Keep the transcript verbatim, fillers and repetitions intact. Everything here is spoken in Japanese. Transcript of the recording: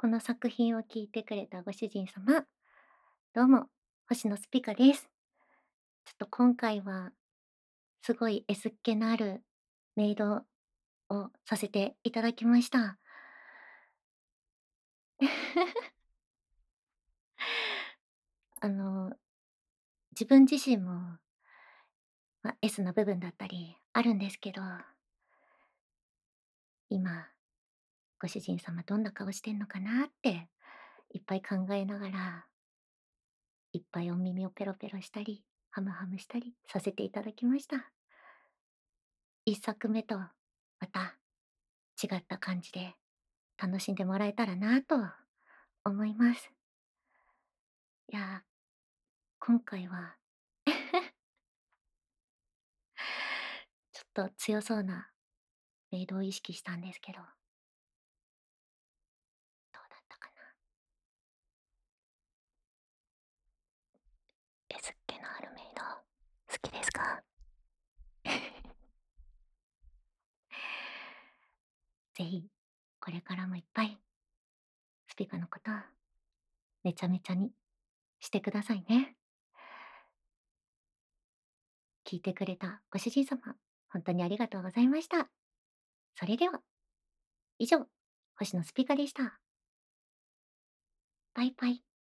この作品を聞いてくれたご主人様、どうも、星野スピカです。ちょっと今回は、すごい S っ気のあるメイドをさせていただきました。あの、自分自身も、ま、S な部分だったりあるんですけど、今、ご主人様どんな顔してんのかなっていっぱい考えながら、いっぱいお耳をペロペロしたり、ハムハムしたりさせていただきました。いっさくめとまた違った感じで楽しんでもらえたらなと思います。いや、今回はちょっと強そうなメイドを意識したんですけど、どうだったかな。S っ気のあるメイド、好きですか？ぜひ、これからもいっぱい、スピカのことめちゃめちゃにしてくださいね。聞いてくれたご主人様、本当にありがとうございました。それでは、以上、星のスピカでした。バイバイ。